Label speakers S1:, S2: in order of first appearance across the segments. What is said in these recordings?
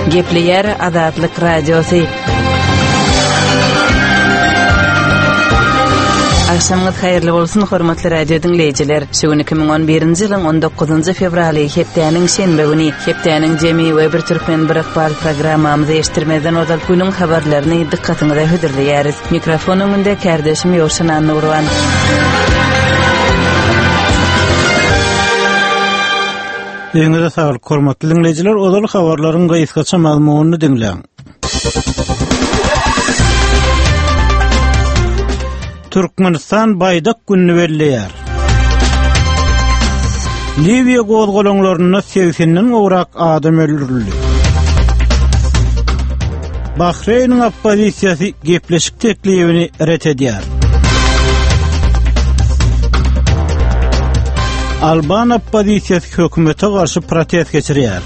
S1: Gepleyer Azatlyk Radiosu. Akşamınız hayırlı bolsun hormatly radio dinleyijiler. Şu 2011-nji ýylyň 19 fevraly hepdeniň şenbe güni hepdeniň jemi we bir türkmen bir akbar programmamyzy eşitdirmeden odal günüň habarlaryny dikkatyňize hödürleýäris. Mikrofon öňünde kardeşim Ýoşan Nurwan.
S2: Ýeňe saglyk hormatly dinleyijiler, odal habarlaryň gaýsgaça mazmunyny dinleň. Türkmenistan baydak gününü belleýär. Libiýa gozgolaňlaryna 80-den ograk adam öldürildi. Bahreýniň oppozisiýasy gepleşik teklibini ret edýär. Alban oppozisiýasy hökümete garşy protest geçirýär.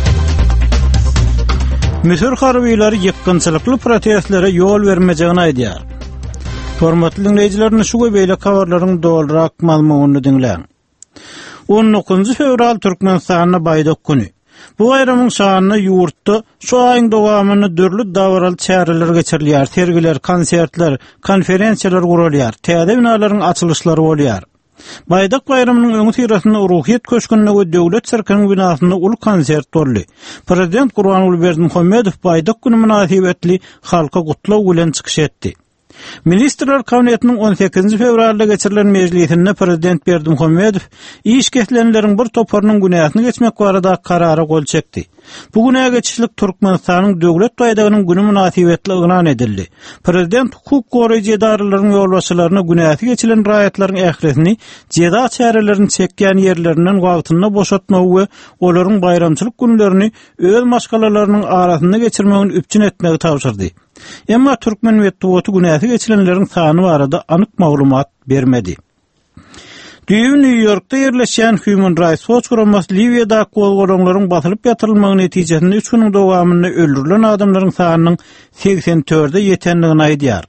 S2: Misir harbiýlary ýykgynçylykly protestlere ýol bermejegini aýdýar. Hormatly dinleyijiler, şu beýle habarlaryň dolrak mazmunyny dinleň. 19 fevral Türkmenistanyň baydak güni. Bu baýramyň şanyna ýurtda şu aýyň dowamyny dörli dawral çäreler geçirilýär, sergiler, konsertler, konferensiýalar gurulýar, täze binalaryň açylışlary bolýar. Baydak baýramynyň öňü tirasynda ruhyet köşkünde we döwlet serkanyň binasynda ulu konsert boldy. Prezident Gurbanuly Berdimuhammedow baydak güni münasibetli halka gutlaw bilen çykyş etdi. Ministrler Kabinetiniň 18 fevralda geçirilen meclisinde Prezident Berdimuhammedow iş getlenleriň bir toparynyň günahyny geçmek barada karara gol çekdi. Bu günäge geçişlik Türkmenistanyň döwlet baýdagynyň güni münasibetli ýylan edildi. Prezident hukuk goraýjy edaralaryň ýolbaşçylaryna günahy geçilen raýatlaryň ähresini jeda çärelerini çekýän ýerlerinden wagtyna boşatmagy we olaryň bayramçylyk günlerini öz maşgalalarynyň arasynda geçirmegini üpçün etmegi tapşyrdy. Emma Türkmen medeniýeti günahy geçilenleriň sany barada anyk maglumat bermedi. New York'ta yerleşen Human Rights Watch guramasy Libya'da gozgolaňlaryň basylyp ýatyrylmagy netijesinde 3 güniň dowamynda öldürilen adamlaryň sanynyň 84'e ýetenligini aýdýar.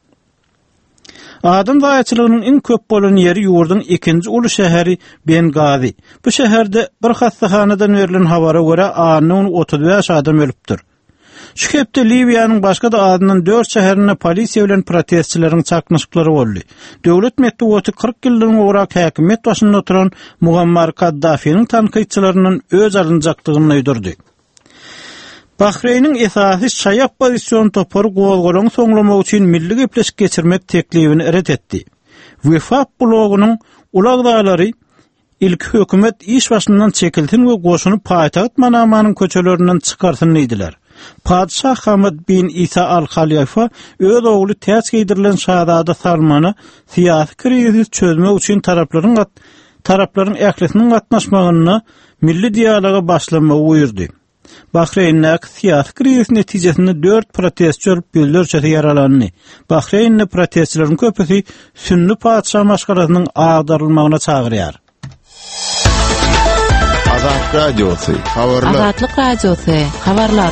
S2: Adam daýaçylygynyň iň köp bolan ýeri ýurduň ikinji uly şäheri Bengazi. Bu şäherde bir hastahanadan berilen habara görä anyň 35 adam ölüpdir. Şu hepde Libyanyň başga da adından 4 şäherine polisiýa bilen protestçileriň çaknyşyklary boldy. Döwlet medeniýeti 40 ýyldan ograk häkimet başynda oturan Muammar Kaddafiň tanqidçileriniň öz alınjakdygyny öýdürdi. Bahreýniň esasy şaý oppozisiýon topary gozgolaň soňlamak üçin milli gepleşik geçirmek teklibini ret etdi. Wefaq blogunyň ulagdalary ilk hökümet iş başyndan çekilsin we goşuny paýtagat Manamanyň köçelerinden çykarsyn diýdiler. Padşah Hamad bin İsa al-Halifa öz ogly täze giydirilen Şahzada Salmany syýasy krizis çözmek üçin taraplaryň ählisiniň gatnaşmagyny milli dialoga başlamagy buyurdy. Bahreýnde syýasy krizis netijesinde 4 protestçi öldürülýär yaralandy. Bahreýnde protestçilerin köpüsi sünni padşah maşgalasynyň agdarylmagyna çagyrýar.
S3: Azatlyk Radiosu, habarlar.
S1: Azatlyk Radiosu, habarlar.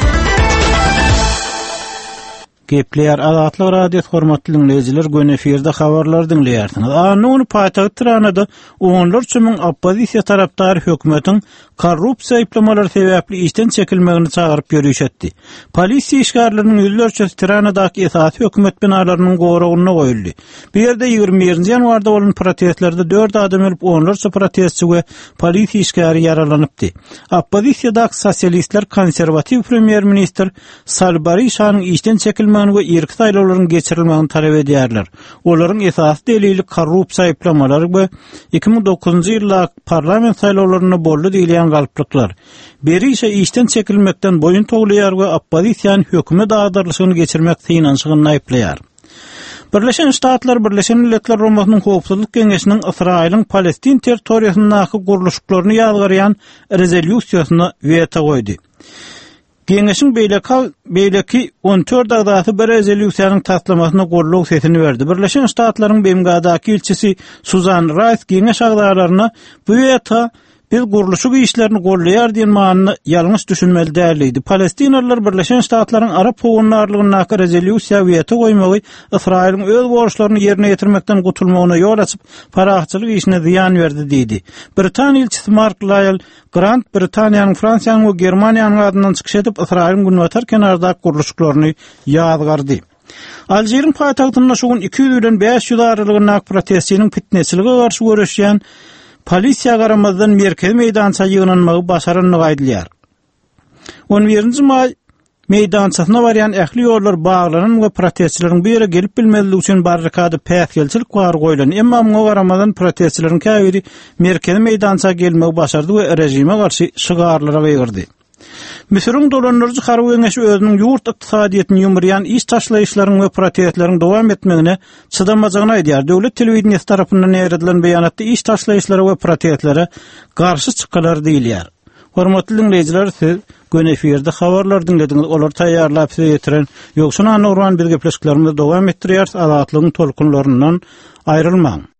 S2: Gepleýär Azatlyk Radiosu hormatly dinleyijiler, gün efirde habarlar dinleýärsiňiz. Anyň paýtagy Tiranada onlarça müň oppozisiýa tarapdary hökümetiň korrupsiýa ýyplamalary sebäpli işden çekilmegini çagyryp ýörüşetdi. Polisiýa işgärleriniň ýüzlerçesi Tiranadaky esasy hökümet binalarynyň goragyna goýuldy. Bu ýerde 20 ýanwarda bolan protestlerde 4 adam ölüp onlarça protestçi we polisiýa işgäri yaralanypdy. Oppozisiýadaky sosialistler konserwativ premier minister Salbari şanyň işden çekilmegini we irki saýlawlaryň geçirilmegini talap edýärler. Olaryň esasy delili korrupsiýa ýyplamalary we 2009-njy ýylda parlament saýlawlaryna boldy diýilen galyplyklar. Beri ise işden çekilmekden boyun toglaýar we oppozisiýany hökümet agdarlyşygyny geçirmek synanşygyny aýplaýar. Birleşen Ştatlar, Birleşen Milletler Romasynyň Howpsuzlyk Geňeşiniň Israýlyň Palestin territoriýasyndaky guruluşlaryny ýazgarýan rezolýusiýasyna weta goýdy. Geňeşiň beýleki 14 agdaty bir rezolýusiýanyň taslamasyna gorluk sesini berdi. Birleşen Ştatlaryň Bengadaky ilçisi Suzan Rice geňeş agdalaryna bu weta biz guruluşyk işlerini gollaýar diýen manyny ýalňyş düşünmeli däldi. Palestinalılar Birleşen Ştatlaryň Arap hogunlarlygyny nakar rezolýusiýa wete goýmagy Israýlyň öz borçlaryny ýerine ýetirmekden gutulmagyna ýol açyp parahatçylyk işine ziýan berdi diýdi. Britaniýa elçisi Mark Lyle Grant Britaniýanyň, Fransiýanyň we Germaniýanyň adyndan çykyş edip Israýlyň günwatar kenardaky guruluşyklaryny ýadgardy. Aljeryň paýtagtynda şugun 200 bilen 500 aralygyna protestçiniň fitneçiligi garşy görüşýän polisiýa garamazdan merkez meýdança ýygnanmagy başaranyny gaýdylýar. 11-nji may meýdançasyna barýan ähli ýollar baglanan we protestçileriň bir ýere gelip bilmezligi üçin barrikady päsgelçilik bar goýulan. Emma muňa garamazdan protestçileriň käbiri merkez meýdança gelmegi başardy we rejime garşy şygarlara beýgirdi. Misiriň dolanlarjy Harwengesi özüniň ýurt ykdysadyýatyny ýumryan iş taşlaýyşlaryň we protestleriň dowam etmegine çydamajagyny aýdýar. Döwlet telewizionyasy tarapyndan ýeredilen beýanatda iş taşlaýyşlary we protestlere garşy çykylar diýilýär. Hormatly dinleýijiler, siz gün efirde habarlar dinlediňiz. Olar taýýarlap size ýetiren Ýoksun Anurwan bir gepleşiklerimizi dowam etdirýär. Azatlygyň tolkunlaryndan aýrylmaň.